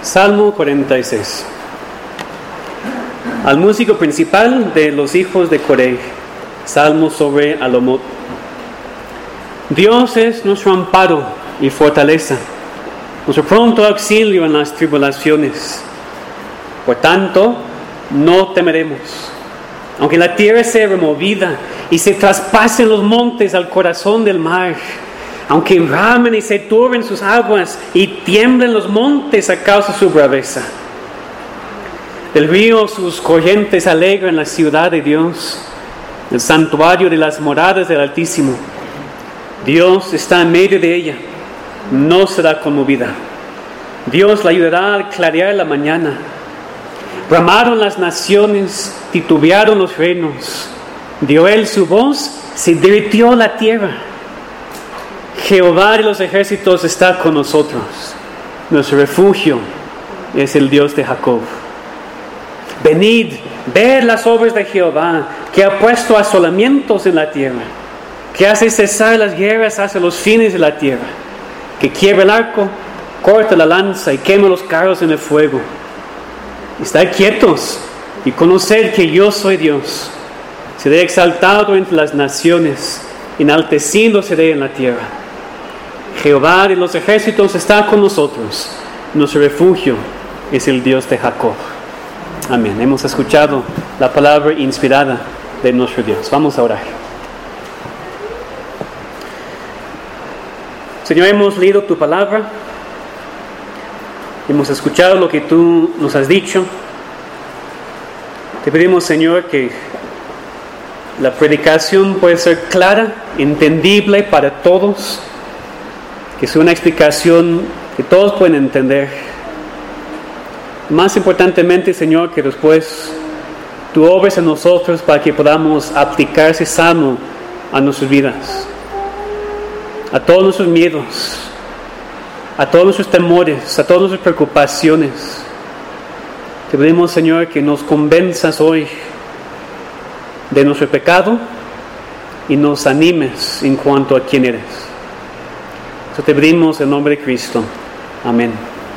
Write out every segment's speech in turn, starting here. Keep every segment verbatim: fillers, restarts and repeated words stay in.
Salmo cuarenta y seis. Al músico principal de los hijos de Coré, Salmo sobre Alomot. Dios es nuestro amparo y fortaleza, nuestro pronto auxilio en las tribulaciones. Por tanto, no temeremos. Aunque la tierra sea removida y se traspasen los montes al corazón del mar, aunque ramen y se turben sus aguas y tiemblen los montes a causa de su braveza. Del río sus corrientes alegran la ciudad de Dios, el santuario de las moradas del Altísimo. Dios está en medio de ella, no será conmovida. Dios la ayudará al clarear la mañana. Bramaron las naciones, titubearon los reinos. Dio él su voz, se derritió la tierra. Jehová de los ejércitos está con nosotros. Nuestro refugio es el Dios de Jacob. Venid, ved las obras de Jehová, que ha puesto asolamientos en la tierra, que hace cesar las guerras hacia los fines de la tierra, que quiebra el arco, corta la lanza y quema los carros en el fuego. Estad quietos y conoced que yo soy Dios. Seré exaltado entre las naciones, enaltecido seré en la tierra. Jehová de los ejércitos está con nosotros. Nuestro refugio es el Dios de Jacob. Amén. Hemos escuchado la palabra inspirada de nuestro Dios. Vamos a orar. Señor, hemos leído tu palabra. Hemos escuchado lo que tú nos has dicho. Te pedimos, Señor, que la predicación pueda ser clara, entendible para todos, que sea una explicación que todos pueden entender. Más importantemente, Señor, que después tú obres en nosotros para que podamos aplicar ese salmo a nuestras vidas, a todos nuestros miedos, a todos nuestros temores, a todas nuestras preocupaciones. Te pedimos, Señor, que nos convenzas hoy de nuestro pecado y nos animes en cuanto a quién eres. Eso te pedimos en nombre de Cristo. Amén.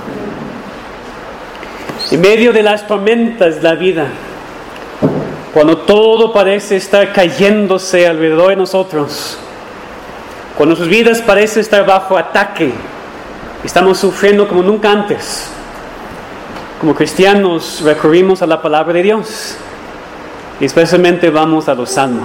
En medio de las tormentas de la vida, cuando todo parece estar cayéndose alrededor de nosotros, cuando nuestras vidas parecen estar bajo ataque, estamos sufriendo como nunca antes. Como cristianos recurrimos a la palabra de Dios y especialmente vamos a los salmos.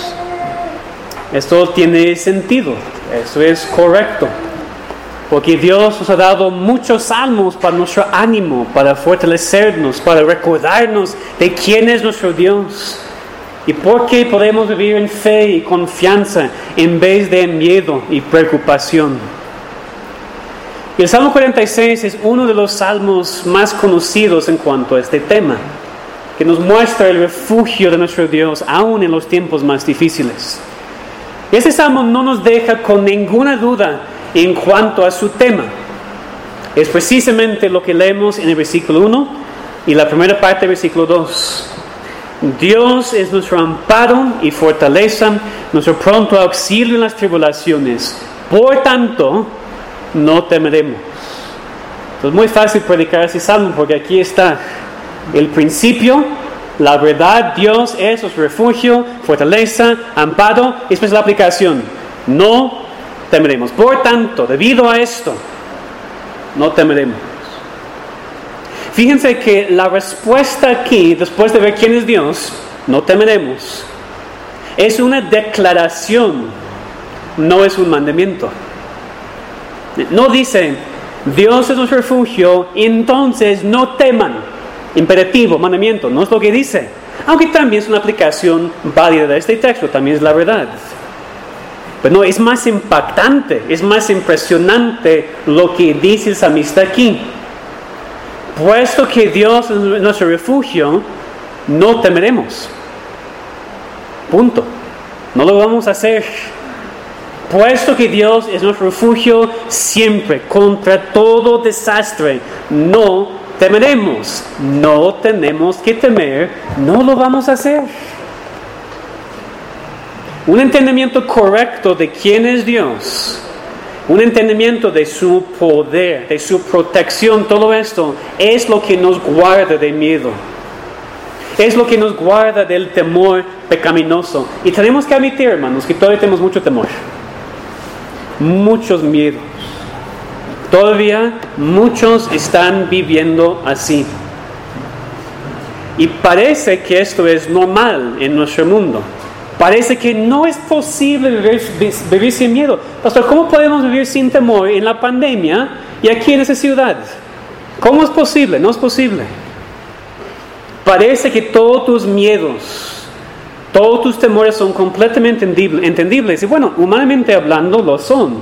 Esto tiene sentido, esto es correcto, porque Dios nos ha dado muchos salmos para nuestro ánimo, para fortalecernos, para recordarnos de quién es nuestro Dios y por qué podemos vivir en fe y confianza en vez de miedo y preocupación. Y el Salmo cuarenta y seis es uno de los salmos más conocidos en cuanto a este tema, que nos muestra el refugio de nuestro Dios aún en los tiempos más difíciles. Y este salmo no nos deja con ninguna duda en cuanto a su tema. Es precisamente lo que leemos en el versículo uno y la primera parte del versículo dos. Dios es nuestro amparo y fortaleza, nuestro pronto auxilio en las tribulaciones. Por tanto, no temeremos. Es muy fácil predicar ese salmo porque aquí está el principio, la verdad. Dios es nuestro refugio, fortaleza, amparo. Y después la aplicación. No temeremos. Por tanto, debido a esto, no temeremos. Fíjense que la respuesta aquí, después de ver quién es Dios, no temeremos, es una declaración, no es un mandamiento. No dice, Dios es nuestro refugio, entonces no teman. Imperativo, mandamiento, no es lo que dice. Aunque también es una aplicación válida de este texto, también es la verdad. Pero no, es más impactante, es más impresionante lo que dice el salmista aquí. Puesto que Dios es nuestro refugio, no temeremos. Punto. No lo vamos a hacer. Puesto que Dios es nuestro refugio siempre, contra todo desastre, no temeremos. No tenemos que temer, no lo vamos a hacer. Un entendimiento correcto de quién es Dios un entendimiento de su poder, de su protección, todo esto es lo que nos guarda de miedo. Es lo que nos guarda del temor pecaminoso. Y tenemos que admitir, hermanos, que todavía tenemos mucho temor. Muchos miedos. Todavía muchos están viviendo así. Y parece que esto es normal en nuestro mundo. Parece que no es posible vivir, vivir sin miedo. Pastor, ¿cómo podemos vivir sin temor en la pandemia y aquí en esa ciudad? ¿Cómo es posible? No es posible. Parece que todos tus miedos, todos tus temores son completamente entendibles. Y bueno, humanamente hablando lo son.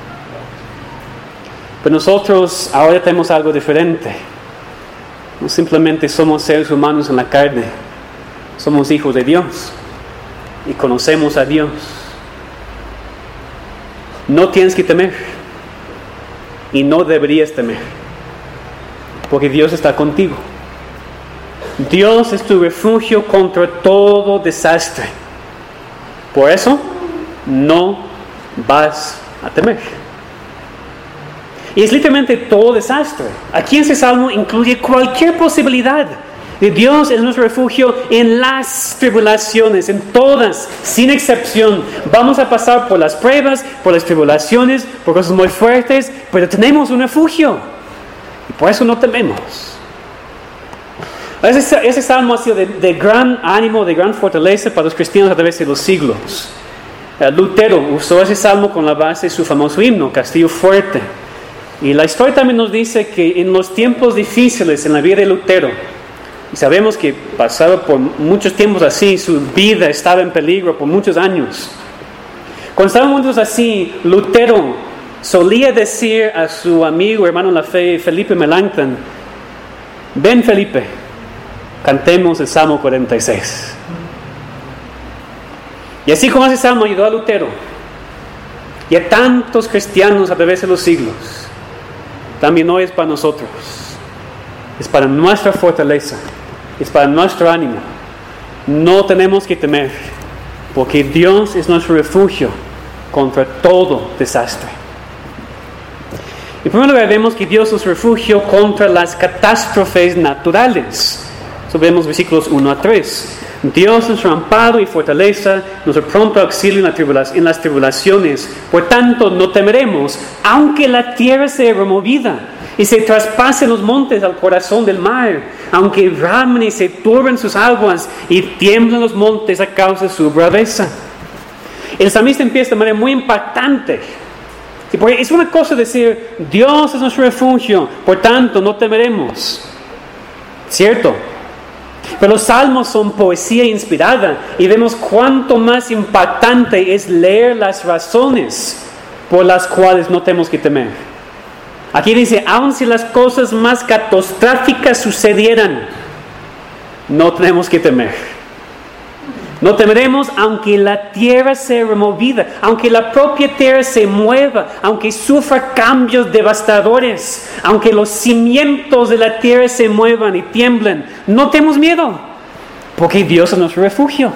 Pero nosotros ahora tenemos algo diferente. No simplemente somos seres humanos en la carne. Somos hijos de Dios. Y conocemos a Dios. No tienes que temer. Y no deberías temer. Porque Dios está contigo. Dios es tu refugio contra todo desastre. Por eso, no vas a temer. Y es literalmente todo desastre. Aquí en este salmo incluye cualquier posibilidad de Dios es nuestro refugio en las tribulaciones, en todas, sin excepción. Vamos a pasar por las pruebas, por las tribulaciones, por cosas muy fuertes, pero tenemos un refugio. Y por eso no tememos. Ese, ese salmo ha sido de, de gran ánimo, de gran fortaleza para los cristianos a través de los siglos. Lutero usó ese salmo con la base de su famoso himno, Castillo Fuerte. Y la historia también nos dice que en los tiempos difíciles en la vida de Lutero, y sabemos que pasaba por muchos tiempos así, su vida estaba en peligro por muchos años. Cuando estaban momentos así, Lutero solía decir a su amigo, hermano en la fe, Felipe Melanchthon: ven, Felipe, cantemos el Salmo cuarenta y seis. Y así como ese salmo ayudó a Lutero y a tantos cristianos a través de los siglos, también hoy es para nosotros. Es para nuestra fortaleza, es para nuestro ánimo. No tenemos que temer, porque Dios es nuestro refugio contra todo desastre. En primer lugar, vemos que Dios es refugio contra las catástrofes naturales. Eso vemos versículos uno a tres. Dios es nuestro amparo y fortaleza, nuestro pronto auxilio en, la tribulación, en las tribulaciones. Por tanto, no temeremos, aunque la tierra sea removida y se traspasen los montes al corazón del mar, aunque ramen y se turben sus aguas y tiemblen los montes a causa de su braveza. El salmista empieza de manera muy impactante. Porque es una cosa decir, Dios es nuestro refugio, por tanto no temeremos. ¿Cierto? Pero los salmos son poesía inspirada y vemos cuánto más impactante es leer las razones por las cuales no tenemos que temer. Aquí dice, aun si las cosas más catastróficas sucedieran, no tenemos que temer. No temeremos aunque la tierra sea removida, aunque la propia tierra se mueva, aunque sufra cambios devastadores, aunque los cimientos de la tierra se muevan y tiemblen. No tenemos miedo, porque Dios es nuestro refugio.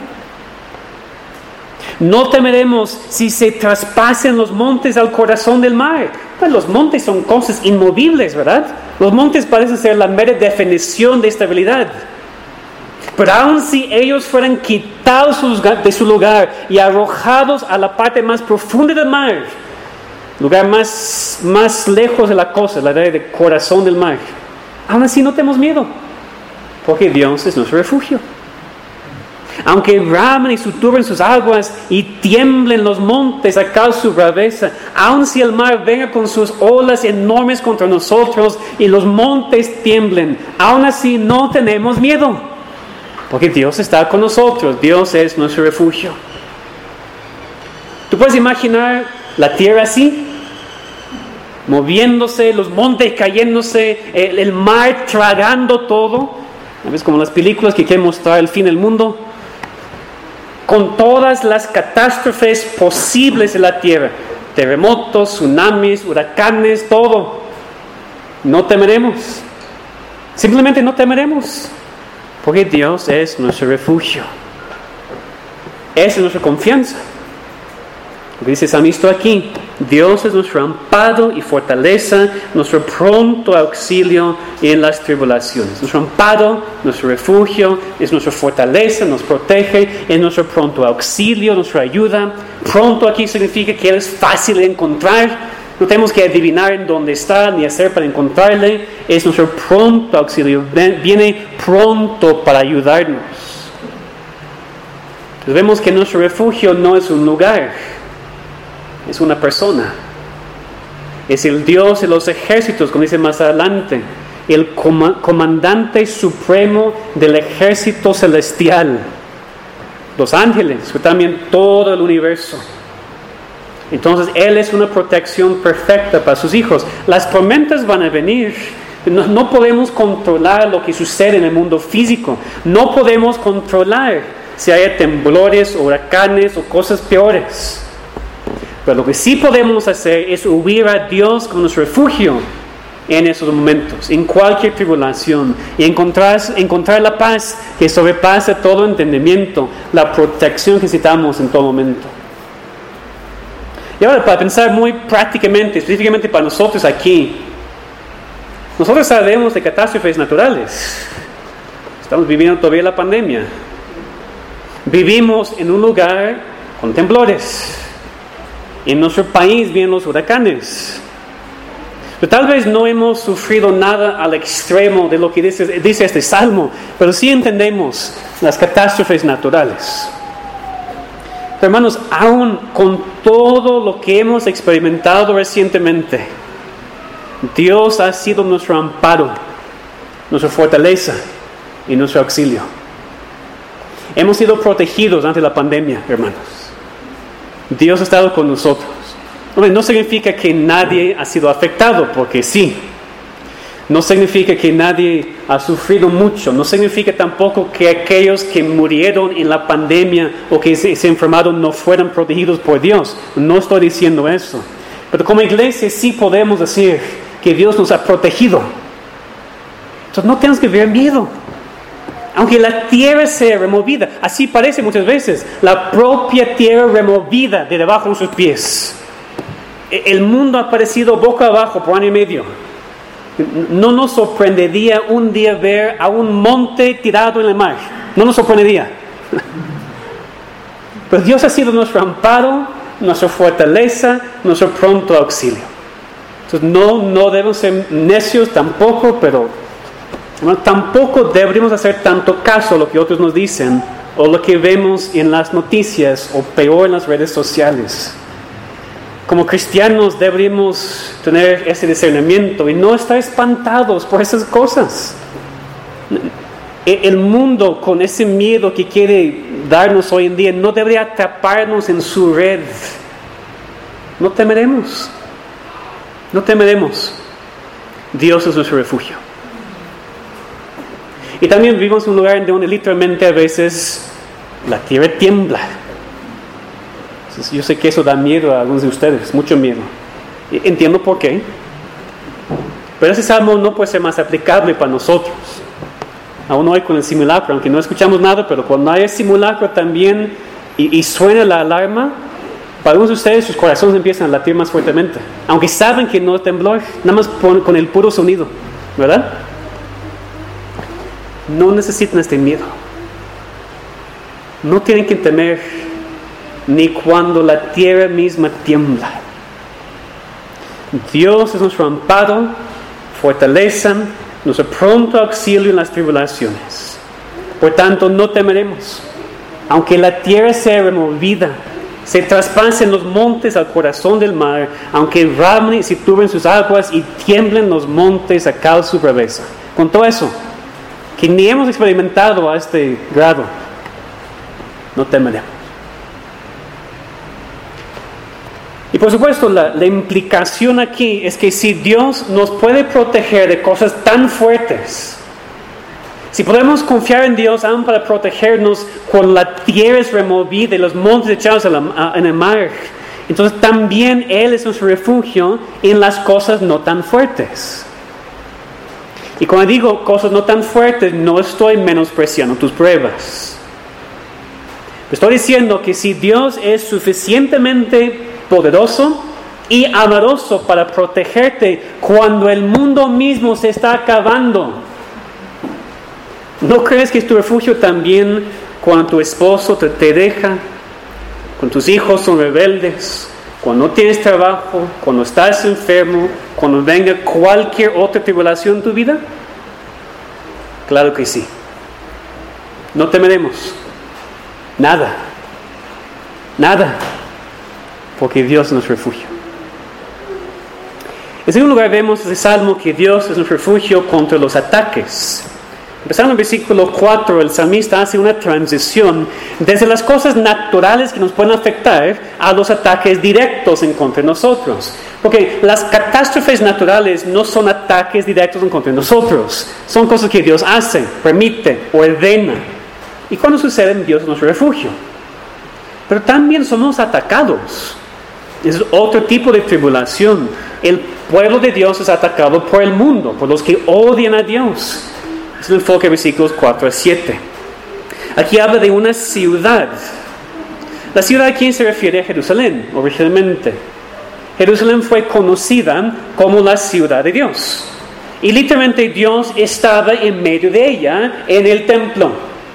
No temeremos si se traspasen los montes al corazón del mar. Pues los montes son cosas inmovibles, ¿verdad? Los montes parecen ser la mera definición de estabilidad. Pero aun si ellos fueran quitados de su lugar y arrojados a la parte más profunda del mar, lugar más, más lejos de la costa, la área del corazón del mar, aún así no tenemos miedo, porque Dios es nuestro refugio. Aunque ramen y suturben sus aguas y tiemblen los montes a causa de su braveza, aun si el mar venga con sus olas enormes contra nosotros y los montes tiemblen, aún así no tenemos miedo. Porque Dios está con nosotros. Dios es nuestro refugio. ¿Tú puedes imaginar la tierra así? Moviéndose, los montes cayéndose, el, el mar tragando todo. ¿Ves? Como las películas que quieren mostrar el fin del mundo. Con todas las catástrofes posibles de la tierra. Terremotos, tsunamis, huracanes, todo. No temeremos. Simplemente no temeremos. Porque Dios es nuestro refugio. Esa es nuestra confianza. Porque dice Salmisto aquí, Dios es nuestro amparo y fortaleza, nuestro pronto auxilio en las tribulaciones. Nuestro amparo, nuestro refugio, es nuestra fortaleza, nos protege, es nuestro pronto auxilio, nuestra ayuda. Pronto aquí significa que Él es fácil de encontrar. No tenemos que adivinar en dónde está ni hacer para encontrarle. Es nuestro pronto auxilio. Viene pronto para ayudarnos. Entonces vemos que nuestro refugio no es un lugar. Es una persona. Es el Dios de los ejércitos, como dice más adelante. El comandante supremo del ejército celestial. Los ángeles, pero también todo el universo. Entonces Él es una protección perfecta para sus hijos. Las tormentas van a venir. No, no podemos controlar lo que sucede en el mundo físico. No podemos controlar si hay temblores, huracanes o cosas peores. Pero lo que sí podemos hacer es huir a Dios como nuestro refugio en esos momentos, en cualquier tribulación, y encontrar, encontrar la paz que sobrepasa todo entendimiento, la protección que necesitamos en todo momento. Y ahora, para pensar muy prácticamente, específicamente para nosotros aquí, nosotros sabemos de catástrofes naturales. Estamos viviendo todavía la pandemia. Vivimos en un lugar con temblores. En nuestro país vienen los huracanes. Pero tal vez no hemos sufrido nada al extremo de lo que dice, dice este salmo, pero sí entendemos las catástrofes naturales. Pero hermanos, aún con todo lo que hemos experimentado recientemente, Dios ha sido nuestro amparo, nuestra fortaleza y nuestro auxilio. Hemos sido protegidos ante la pandemia, hermanos. Dios ha estado con nosotros. No significa que nadie ha sido afectado, porque sí. No significa que nadie ha sufrido mucho. No significa tampoco que aquellos que murieron en la pandemia o que se, se enfermaron no fueran protegidos por Dios. No estoy diciendo eso. Pero como iglesia sí podemos decir que Dios nos ha protegido. Entonces no tenemos que ver miedo. Aunque la tierra sea removida, así parece muchas veces, la propia tierra removida de debajo de sus pies. El mundo ha aparecido boca abajo por año y medio. No nos sorprendería un día ver a un monte tirado en el mar. No nos sorprendería. Pero Dios ha sido nuestro amparo, nuestra fortaleza, nuestro pronto auxilio. Entonces no, no debemos ser necios tampoco, pero bueno, tampoco deberíamos hacer tanto caso a lo que otros nos dicen o lo que vemos en las noticias o peor en las redes sociales. Como cristianos deberíamos tener ese discernimiento y no estar espantados por esas cosas. El mundo, con ese miedo que quiere darnos hoy en día, no debería atraparnos en su red. No temeremos. No temeremos. Dios es nuestro refugio. Y también vivimos en un lugar donde literalmente a veces la tierra tiembla. Entonces, yo sé que eso da miedo a algunos de ustedes, mucho miedo. Entiendo por qué. Pero ese salmo no puede ser más aplicable para nosotros. Aún hoy con el simulacro, aunque no escuchamos nada, pero cuando hay el simulacro también y, y suena la alarma, para algunos de ustedes sus corazones empiezan a latir más fuertemente. Aunque saben que no es temblor, nada más con, con el puro sonido, ¿verdad? No necesitan este miedo. No tienen que temer ni cuando la tierra misma tiembla. Dios es nuestro amparo, fortaleza, nuestro pronto auxilio en las tribulaciones. Por tanto, no temeremos. Aunque la tierra sea removida, se traspasen los montes al corazón del mar, aunque ramen y se turben sus aguas y tiemblen los montes a causa de su braveza. Con todo eso, que ni hemos experimentado a este grado, no temeremos. Y por supuesto, la, la implicación aquí es que si Dios nos puede proteger de cosas tan fuertes, si podemos confiar en Dios aún para protegernos cuando la tierra es removida y los montes echados a la, a, en el mar, entonces también Él es nuestro refugio en las cosas no tan fuertes. Y cuando digo cosas no tan fuertes, no estoy menospreciando tus pruebas. Estoy diciendo que si Dios es suficientemente poderoso y amoroso para protegerte cuando el mundo mismo se está acabando. ¿No crees que es tu refugio también cuando tu esposo te, te deja, cuando tus hijos son rebeldes, cuando no tienes trabajo, cuando estás enfermo, cuando venga cualquier otra tribulación en tu vida? Claro que sí. No temeremos nada, nada, porque Dios es nuestro refugio. En segundo lugar, vemos en el Salmo que Dios es nuestro refugio contra los ataques. Empezando en el versículo cuatro, el salmista hace una transición desde las cosas naturales que nos pueden afectar a los ataques directos en contra de nosotros. Porque las catástrofes naturales no son ataques directos en contra de nosotros. Son cosas que Dios hace, permite, ordena. Y cuando suceden, Dios es nuestro refugio. Pero también somos atacados. Es otro tipo de tribulación. El pueblo de Dios es atacado por el mundo, por los que odian a Dios. Es el enfoque de versículos cuatro a siete. Aquí habla de una ciudad. La ciudad a quién se refiere a Jerusalén, originalmente. Jerusalén fue conocida como la ciudad de Dios. Y literalmente Dios estaba en medio de ella, en el templo.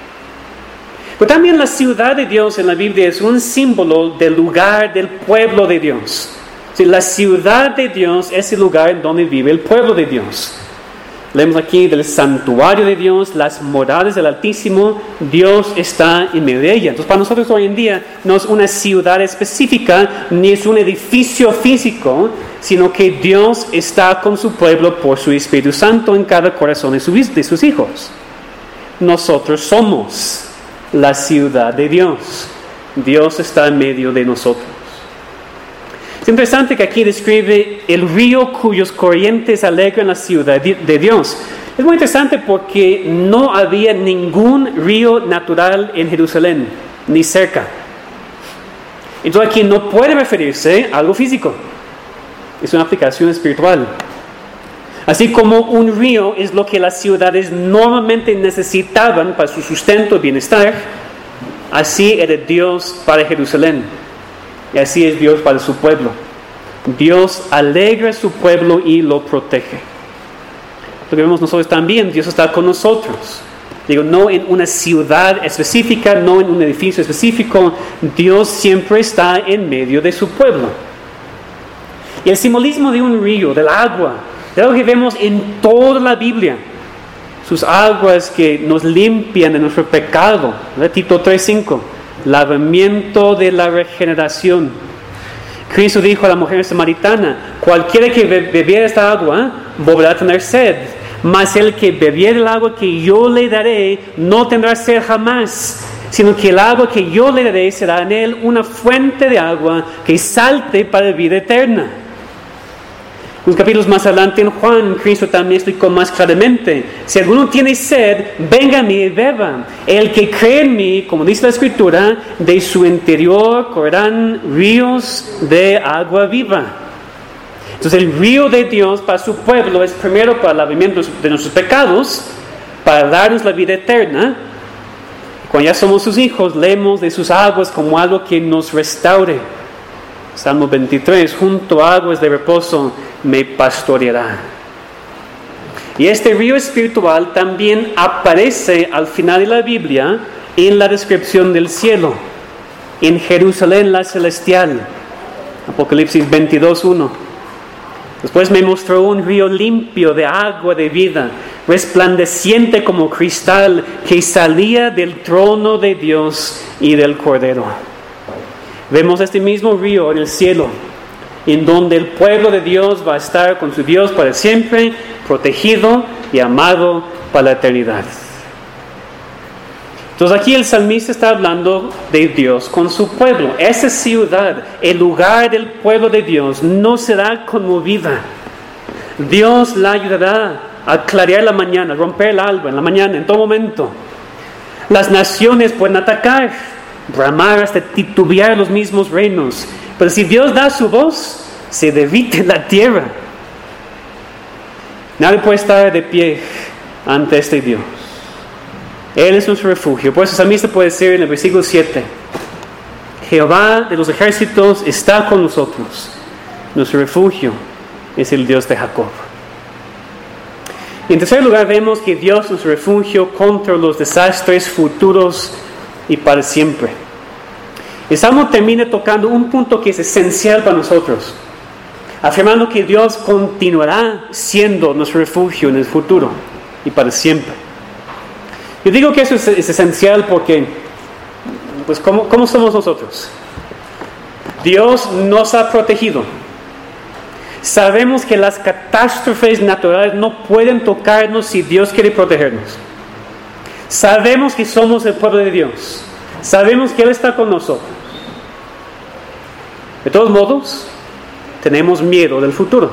Pero también la ciudad de Dios en la Biblia es un símbolo del lugar del pueblo de Dios. Sí, la ciudad de Dios es el lugar en donde vive el pueblo de Dios. Leemos aquí del santuario de Dios, las moradas del Altísimo. Dios está en medio de ella. Entonces, para nosotros hoy en día no es una ciudad específica, ni es un edificio físico, sino que Dios está con su pueblo por su Espíritu Santo en cada corazón de sus hijos. Nosotros somos la ciudad de Dios. Dios está en medio de nosotros. Es interesante que aquí describe el río cuyos corrientes alegran la ciudad de Dios. Es muy interesante porque no había ningún río natural en Jerusalén, ni cerca. Entonces aquí no puede referirse a algo físico. Es una aplicación espiritual. Así como un río es lo que las ciudades normalmente necesitaban para su sustento y bienestar, así era Dios para Jerusalén. Y así es Dios para su pueblo. Dios alegra a su pueblo y lo protege. Lo que vemos nosotros también, Dios está con nosotros. Digo, no en una ciudad específica, no en un edificio específico. Dios siempre está en medio de su pueblo. Y el simbolismo de un río, del agua, de algo que vemos en toda la Biblia. Sus aguas que nos limpian de nuestro pecado. ¿Verdad? Tito tres cinco. Lavamiento de la regeneración. Cristo dijo a la mujer samaritana: cualquiera que bebiera esta agua volverá a tener sed, mas el que bebiera el agua que yo le daré no tendrá sed jamás, sino que el agua que yo le daré será en él una fuente de agua que salte para vida eterna. Unos capítulos más adelante en Juan, Cristo también explicó más claramente: si alguno tiene sed, venga a mí y beba. El que cree en mí, como dice la Escritura, de su interior correrán ríos de agua viva. Entonces el río de Dios para su pueblo es primero para el lavamiento de nuestros pecados, para darnos la vida eterna. Cuando ya somos sus hijos, leemos de sus aguas como algo que nos restaure. Salmo veintitrés, junto a aguas de reposo me pastoreará. Y este río espiritual también aparece al final de la Biblia en la descripción del cielo, en Jerusalén la celestial. Apocalipsis veintidós uno. Después me mostró un río limpio de agua de vida, resplandeciente como cristal, que salía del trono de Dios y del Cordero. Vemos este mismo río en el cielo, en donde el pueblo de Dios va a estar con su Dios para siempre, protegido y amado para la eternidad. Entonces aquí el salmista está hablando de Dios con su pueblo. Esa ciudad, el lugar del pueblo de Dios, no será conmovida. Dios la ayudará a clarear la mañana, romper el alba en la mañana, en todo momento. Las naciones pueden atacar, bramar hasta titubear los mismos reinos. Pero si Dios da su voz, se derrite la tierra. Nadie puede estar de pie ante este Dios. Él es nuestro refugio. Por eso el salmista puede decir en el versículo siete: Jehová de los ejércitos está con nosotros. Nuestro refugio es el Dios de Jacob. Y en tercer lugar vemos que Dios es nuestro refugio contra los desastres futuros y para siempre. El Salmo termina tocando un punto que es esencial para nosotros, afirmando que Dios continuará siendo nuestro refugio en el futuro y para siempre. Yo digo que eso es, es esencial porque, pues, ¿cómo, ¿cómo somos nosotros? Dios nos ha protegido. Sabemos que las catástrofes naturales no pueden tocarnos si Dios quiere protegernos. Sabemos que somos el pueblo de Dios. Sabemos que Él está con nosotros. De todos modos, tenemos miedo del futuro.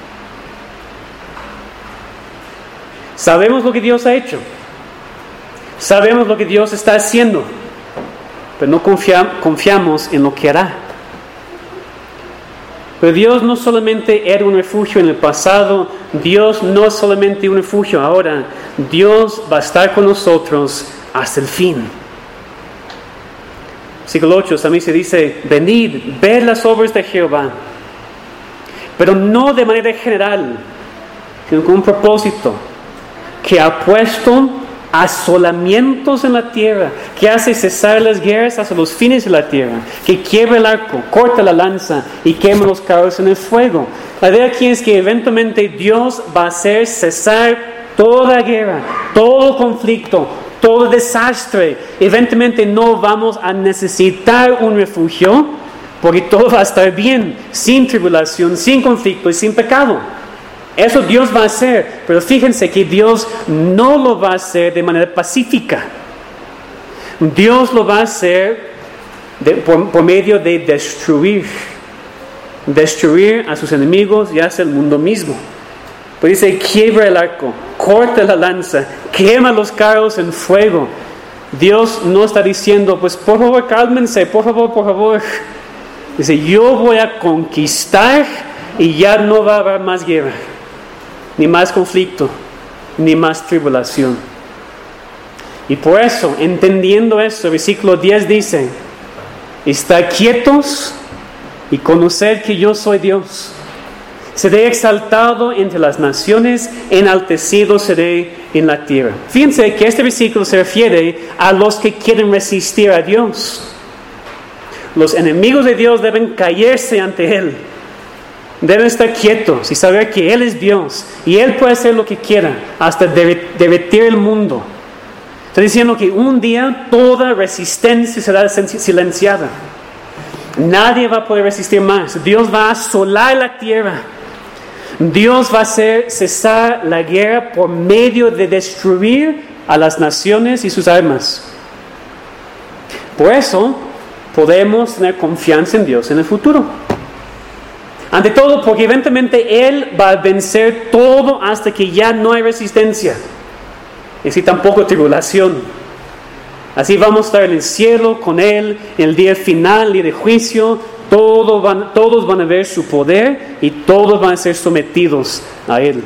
Sabemos lo que Dios ha hecho. Sabemos lo que Dios está haciendo. Pero no confia- confiamos en lo que hará. Pero Dios no solamente era un refugio en el pasado, Dios no es solamente un refugio ahora, Dios va a estar con nosotros hasta el fin. Versículo ocho también se dice, venid, ved las obras de Jehová, pero no de manera general, sino con un propósito, que ha puesto asolamientos en la tierra, que hace cesar las guerras hasta los fines de la tierra, que quiebra el arco, corta la lanza y quema los carros en el fuego. La idea aquí es que eventualmente Dios va a hacer cesar toda guerra, todo conflicto, todo desastre. Eventualmente no vamos a necesitar un refugio porque todo va a estar bien, sin tribulación, sin conflicto y sin pecado. Eso Dios va a hacer, pero fíjense que Dios no lo va a hacer de manera pacífica. Dios lo va a hacer de, por, por medio de destruir, destruir a sus enemigos y hacia el mundo mismo. Pues dice, quiebra el arco, corta la lanza, quema los carros en fuego. Dios no está diciendo, pues por favor cálmense, por favor, por favor. Dice, yo voy a conquistar y ya no va a haber más guerra, ni más conflicto, ni más tribulación. Y por eso, entendiendo esto, versículo diez dice, estad quietos y conoced que yo soy Dios. Seré exaltado entre las naciones, enaltecido seré en la tierra. Fíjense que este versículo se refiere a los que quieren resistir a Dios. Los enemigos de Dios deben caerse ante Él. Deben estar quietos y saber que Él es Dios y Él puede hacer lo que quiera hasta derretir el mundo. Está diciendo que un día toda resistencia será silenciada. Nadie va a poder resistir más. Dios va a asolar la tierra. Dios va a hacer cesar la guerra por medio de destruir a las naciones y sus armas. Por eso podemos tener confianza en Dios en el futuro. Ante todo, porque eventualmente Él va a vencer todo hasta que ya no hay resistencia. Y así tampoco tribulación. Así vamos a estar en el cielo con Él en el día final y de juicio. Todo van, todos van a ver su poder y todos van a ser sometidos a Él.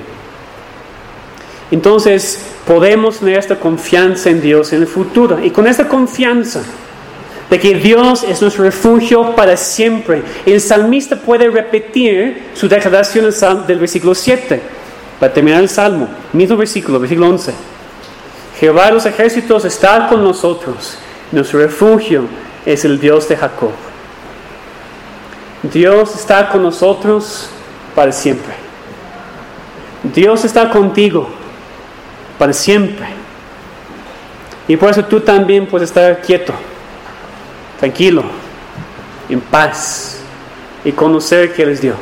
Entonces podemos tener esta confianza en Dios en el futuro. Y con esta confianza de que Dios es nuestro refugio para siempre, el salmista puede repetir su declaración del versículo siete para terminar el salmo. Mismo versículo, versículo once. Jehová de los ejércitos está con nosotros. Nuestro refugio es el Dios de Jacob. Dios está con nosotros para siempre. Dios está contigo para siempre. Y por eso tú también puedes estar quieto, tranquilo, en paz y conocer que Él es Dios.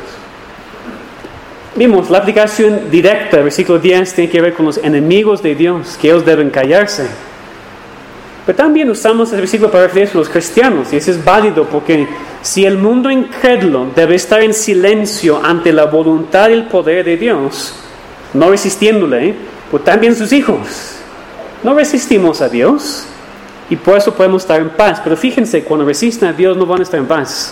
Vimos la aplicación directa del versículo diez tiene que ver con los enemigos de Dios, que ellos deben callarse. Pero también usamos el versículo para referirse a los cristianos, y eso es válido porque si el mundo incrédulo debe estar en silencio ante la voluntad y el poder de Dios, no resistiéndole, pues también sus hijos no resistimos a Dios y por eso podemos estar en paz. Pero fíjense, cuando resisten a Dios no van a estar en paz.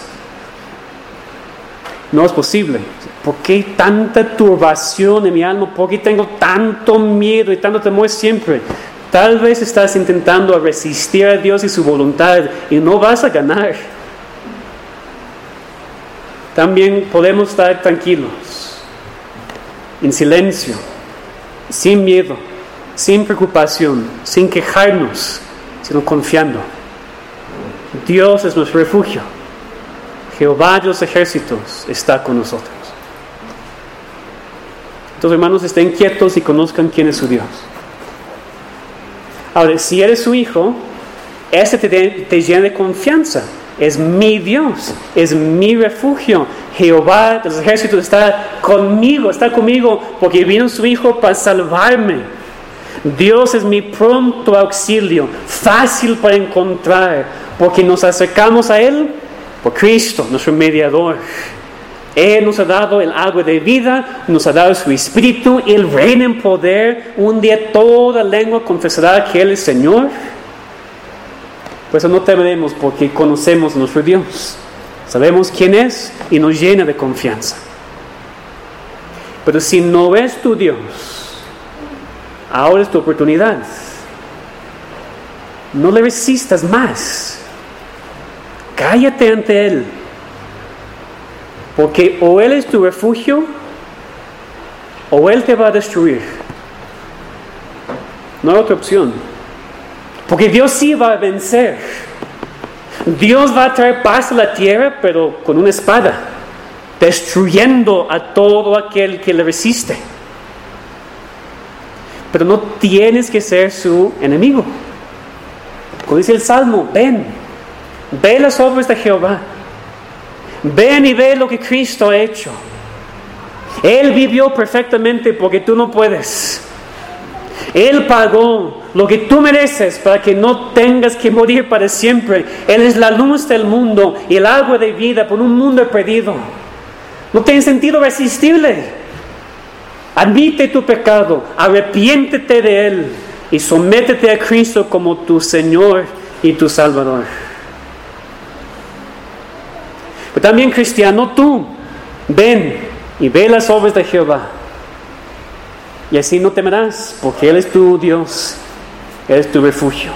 No es posible. ¿Por qué tanta turbación en mi alma? ¿Por qué tengo tanto miedo y tanto temor siempre? Tal vez estás intentando resistir a Dios y su voluntad y no vas a ganar. también podemos estar tranquilos, en silencio, sin miedo, sin preocupación, sin quejarnos, sino confiando. Dios es nuestro refugio. Jehová de los ejércitos está con nosotros. Entonces, hermanos, estén quietos y conozcan quién es su Dios. Ahora, si eres su hijo, ese te, te llena de confianza. Es mi Dios, es mi refugio. Jehová de los ejércitos está conmigo, está conmigo porque vino su hijo para salvarme. Dios es mi pronto auxilio, fácil para encontrar, porque nos acercamos a Él por Cristo, nuestro mediador. Él nos ha dado el agua de vida, nos ha dado su Espíritu, Él reina en poder. Un día toda lengua confesará que Él es Señor. Por eso no temeremos, porque conocemos a nuestro Dios. Sabemos quién es y nos llena de confianza. Pero si no es tu Dios, ahora es tu oportunidad. No le resistas más. Cállate ante Él. Porque o Él es tu refugio, o Él te va a destruir. No hay otra opción. Porque Dios sí va a vencer. Dios va a traer paz a la tierra, pero con una espada, destruyendo a todo aquel que le resiste. Pero no tienes que ser su enemigo. Como dice el Salmo, ven, ve las obras de Jehová. Ven y ve lo que Cristo ha hecho. Él vivió perfectamente porque tú no puedes. Él pagó lo que tú mereces para que no tengas que morir para siempre. Él es la luz del mundo y el agua de vida por un mundo perdido. No tiene sentido resistirle. Admite tu pecado, arrepiéntete de él y sométete a Cristo como tu Señor y tu Salvador. Pero también, cristiano, tú ven y ve las obras de Jehová. Y así no temerás, porque Él es tu Dios, Él es tu refugio.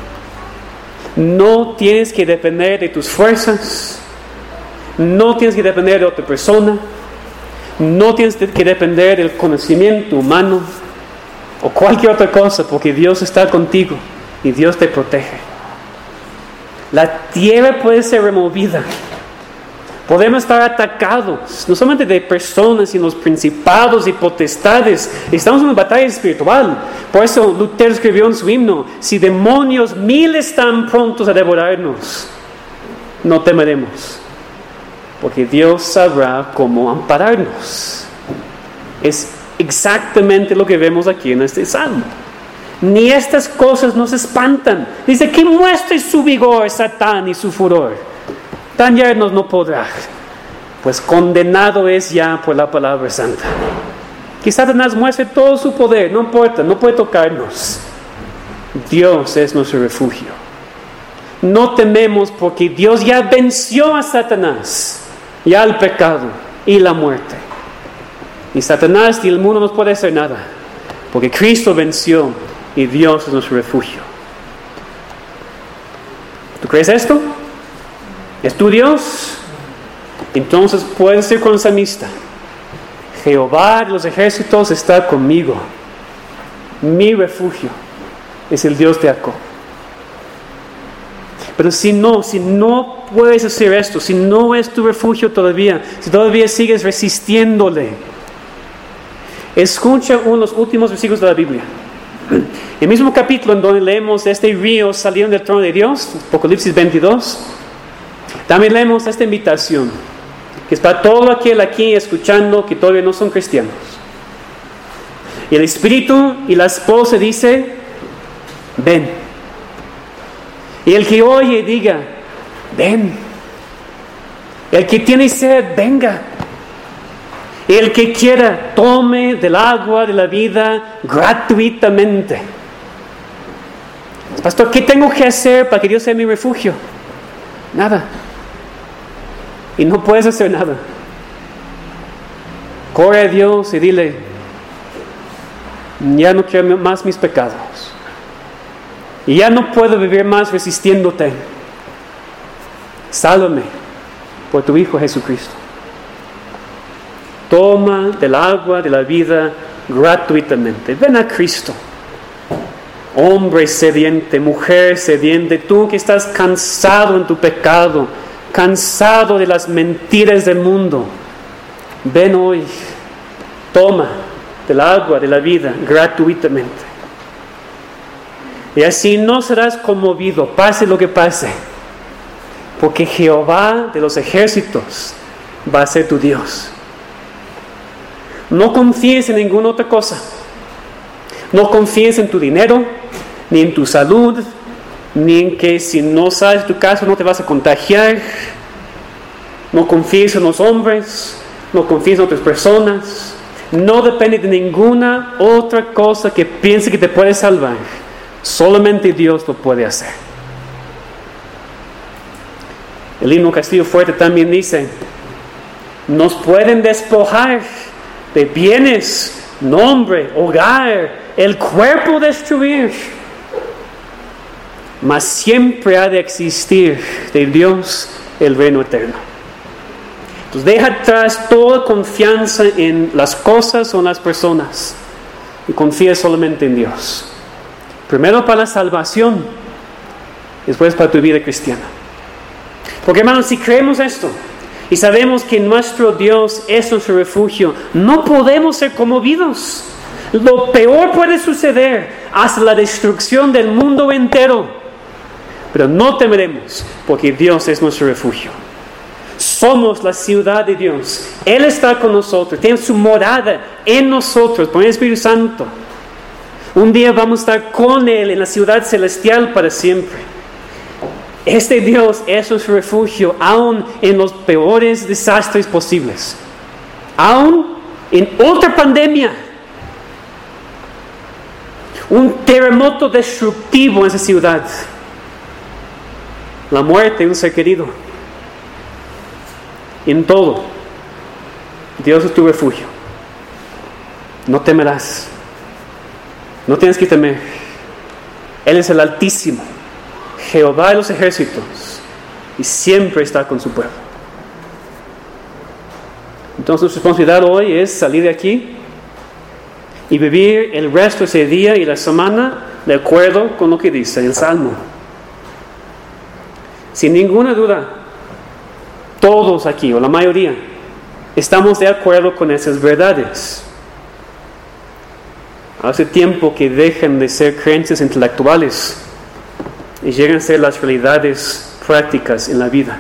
No tienes que depender de tus fuerzas, no tienes que depender de otra persona, no tienes que depender del conocimiento humano o cualquier otra cosa, porque Dios está contigo y Dios te protege. La tierra puede ser removida. Podemos estar atacados, no solamente de personas, sino los principados y potestades. Estamos en una batalla espiritual. Por eso Lutero escribió en su himno: si demonios mil están prontos a devorarnos, no temeremos, porque Dios sabrá cómo ampararnos. Es exactamente lo que vemos aquí en este salmo. Ni estas cosas nos espantan. Dice que muestre su vigor Satán y su furor. Dañarnos no podrá, pues condenado es ya por la palabra santa. Que Satanás muestre todo su poder, no importa, no puede tocarnos. Dios es nuestro refugio. No tememos, porque Dios ya venció a Satanás, ya al pecado y la muerte. Ni Satanás ni el mundo nos puede hacer nada, porque Cristo venció y Dios es nuestro refugio. ¿Tú crees esto? ¿Es tu Dios? Entonces puedes decir con el salmista: Jehová de los ejércitos está conmigo. Mi refugio es el Dios de Jacob. Pero si no, si no puedes hacer esto, si no es tu refugio todavía, si todavía sigues resistiéndole, escucha uno de los últimos versículos de la Biblia. El mismo capítulo en donde leemos: este río saliendo del trono de Dios, Apocalipsis veintidós. También leemos esta invitación, que es para todo aquel aquí escuchando que todavía no son cristianos. Y el Espíritu y la esposa dice: ven. Y el que oye diga: ven. El que tiene sed, venga. Y el que quiera, tome del agua de la vida gratuitamente. Pastor, ¿qué tengo que hacer para que Dios sea mi refugio? Nada. Y no puedes hacer nada. Corre a Dios y dile: ya no quiero más mis pecados. Y ya no puedo vivir más resistiéndote. Sálvame por tu Hijo Jesucristo. toma del agua de la vida gratuitamente. Ven a Cristo. Hombre sediente, mujer sediente, tú que estás cansado en tu pecado, cansado de las mentiras del mundo, ven hoy, toma del agua de la vida gratuitamente. Y así no serás conmovido, pase lo que pase, porque Jehová de los ejércitos va a ser tu Dios. No confíes en ninguna otra cosa. No confíes en tu dinero, ni en tu salud, ni en que si no sabes tu caso no te vas a contagiar. No confíes en los hombres, no confíes en otras personas. No depende de ninguna otra cosa que piense que te puede salvar. Solamente Dios lo puede hacer. El himno Castillo Fuerte también dice: nos pueden despojar de bienes, nombre, hogar, el cuerpo destruir, mas siempre ha de existir de Dios el reino eterno. Entonces deja atrás toda confianza en las cosas o en las personas y confía solamente en Dios. Primero para la salvación, después para tu vida cristiana. Porque hermanos, si creemos esto y sabemos que nuestro Dios es nuestro refugio, no podemos ser conmovidos. Lo peor puede suceder, hasta la destrucción del mundo entero. Pero no temeremos, porque Dios es nuestro refugio. Somos la ciudad de Dios. Él está con nosotros, tiene su morada en nosotros por el Espíritu Santo. Un día vamos a estar con Él en la ciudad celestial para siempre. Este Dios es nuestro refugio, aún en los peores desastres posibles. Aún en otra pandemia. Un terremoto destructivo en esa ciudad. La muerte de un ser querido. En todo, Dios es tu refugio. No temerás. No tienes que temer. Él es el Altísimo, Jehová de los ejércitos, y siempre está con su pueblo. Entonces, nuestra responsabilidad hoy es salir de aquí y vivir el resto de ese día y la semana de acuerdo con lo que dice el Salmo. Sin ninguna duda, todos aquí, o la mayoría, estamos de acuerdo con esas verdades. Hace tiempo que dejan de ser creencias intelectuales y llegan a ser las realidades prácticas en la vida.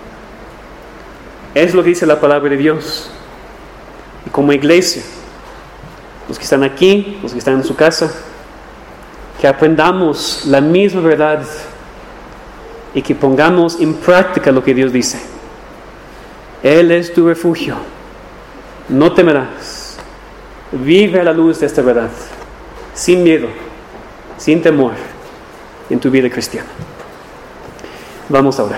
Es lo que dice la palabra de Dios. Y como iglesia, los que están aquí, los que están en su casa, que aprendamos la misma verdad y que pongamos en práctica lo que Dios dice. Él es tu refugio. No temerás. Vive a la luz de esta verdad, sin miedo, sin temor, en tu vida cristiana. Vamos a orar.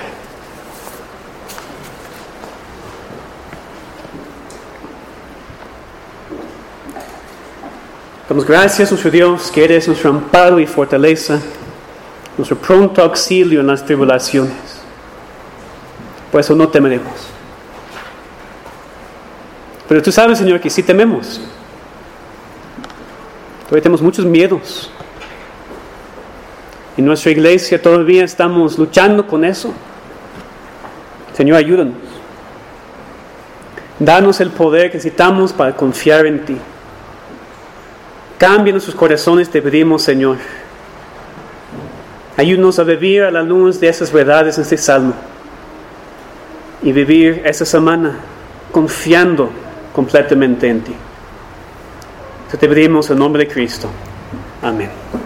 Damos gracias, nuestro Dios, que eres nuestro amparo y fortaleza, nuestro pronto auxilio en las tribulaciones. Por eso no temeremos. Pero tú sabes, Señor, que sí tememos. Todavía tenemos muchos miedos. En nuestra iglesia todavía estamos luchando con eso. Señor, ayúdanos. Danos el poder que necesitamos para confiar en ti. Cambia nuestros corazones, te pedimos, Señor. Ayúdanos a vivir a la luz de esas verdades en este salmo. Y vivir esta semana confiando completamente en ti. Te pedimos en nombre de Cristo. Amén.